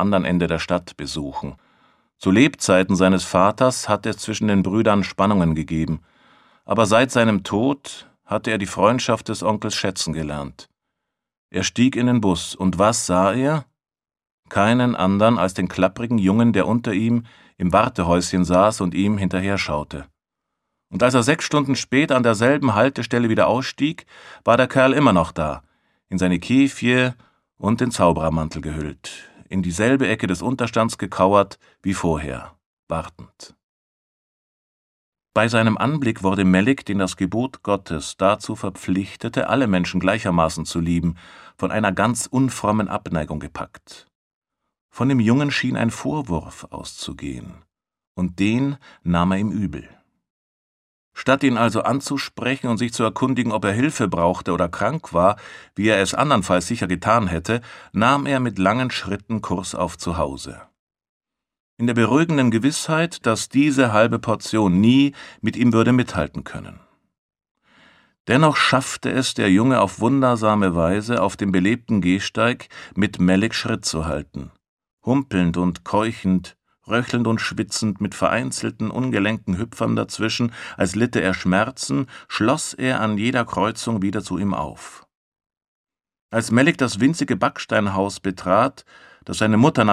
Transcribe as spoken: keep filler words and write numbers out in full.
anderen Ende der Stadt besuchen. Zu Lebzeiten seines Vaters hatte es zwischen den Brüdern Spannungen gegeben, aber seit seinem Tod hatte er die Freundschaft des Onkels schätzen gelernt. Er stieg in den Bus, und was sah er? Keinen anderen als den klapprigen Jungen, der unter ihm im Wartehäuschen saß und ihm hinterher schaute. Und als er sechs Stunden später an derselben Haltestelle wieder ausstieg, war der Kerl immer noch da, in seine Kefie und den Zauberermantel gehüllt, in dieselbe Ecke des Unterstands gekauert wie vorher, wartend. Bei seinem Anblick wurde Melek, den das Gebot Gottes dazu verpflichtete, alle Menschen gleichermaßen zu lieben, von einer ganz unfrommen Abneigung gepackt. Von dem Jungen schien ein Vorwurf auszugehen, und den nahm er ihm übel. Statt ihn also anzusprechen und sich zu erkundigen, ob er Hilfe brauchte oder krank war, wie er es andernfalls sicher getan hätte, nahm er mit langen Schritten Kurs auf zu Hause. In der beruhigenden Gewissheit, dass diese halbe Portion nie mit ihm würde mithalten können. Dennoch schaffte es der Junge auf wundersame Weise, auf dem belebten Gehsteig mit Melek Schritt zu halten, humpelnd und keuchend, röchelnd und schwitzend, mit vereinzelten, ungelenken Hüpfern dazwischen, als litte er Schmerzen, schloss er an jeder Kreuzung wieder zu ihm auf. Als Melek das winzige Backsteinhaus betrat, das seine Mutter